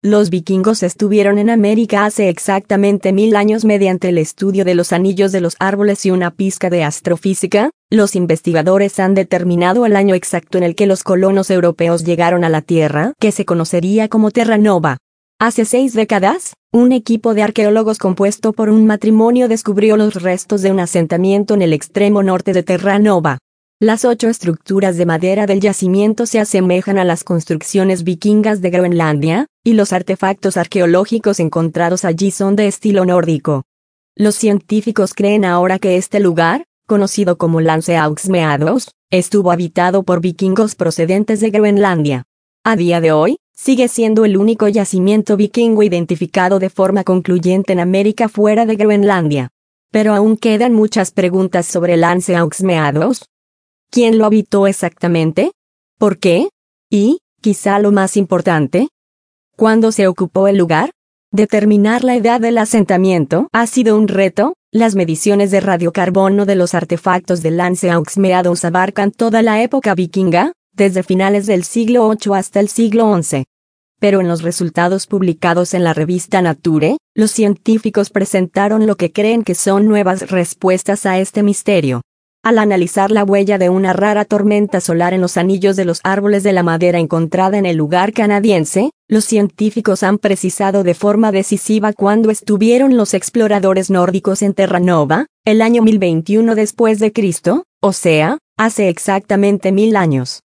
Los vikingos estuvieron en América hace exactamente 1000 años mediante el estudio de los anillos de los árboles y una pizca de astrofísica. Los investigadores han determinado el año exacto en el que los colonos europeos llegaron a la Tierra, que se conocería como Terra Nova. Hace 6 décadas, un equipo de arqueólogos compuesto por un matrimonio descubrió los restos de un asentamiento en el extremo norte de Terra Nova. Las 8 estructuras de madera del yacimiento se asemejan a las construcciones vikingas de Groenlandia, y los artefactos arqueológicos encontrados allí son de estilo nórdico. Los científicos creen ahora que este lugar, conocido como Lanseauxmeados, estuvo habitado por vikingos procedentes de Groenlandia. A día de hoy, sigue siendo el único yacimiento vikingo identificado de forma concluyente en América fuera de Groenlandia. Pero aún quedan muchas preguntas sobre Lanseauxmeados. ¿Quién lo habitó exactamente? ¿Por qué? Y, quizá lo más importante, ¿cuándo se ocupó el lugar? Determinar la edad del asentamiento ha sido un reto. Las mediciones de radiocarbono de los artefactos de Lanseauxmeados abarcan toda la época vikinga, desde finales del siglo VIII hasta el siglo XI. Pero en los resultados publicados en la revista Nature, los científicos presentaron lo que creen que son nuevas respuestas a este misterio. Al analizar la huella de una rara tormenta solar en los anillos de los árboles de la madera encontrada en el lugar canadiense, los científicos han precisado de forma decisiva cuándo estuvieron los exploradores nórdicos en Terra Nova, el año 1021 después de Cristo, o sea, hace exactamente 1000 años.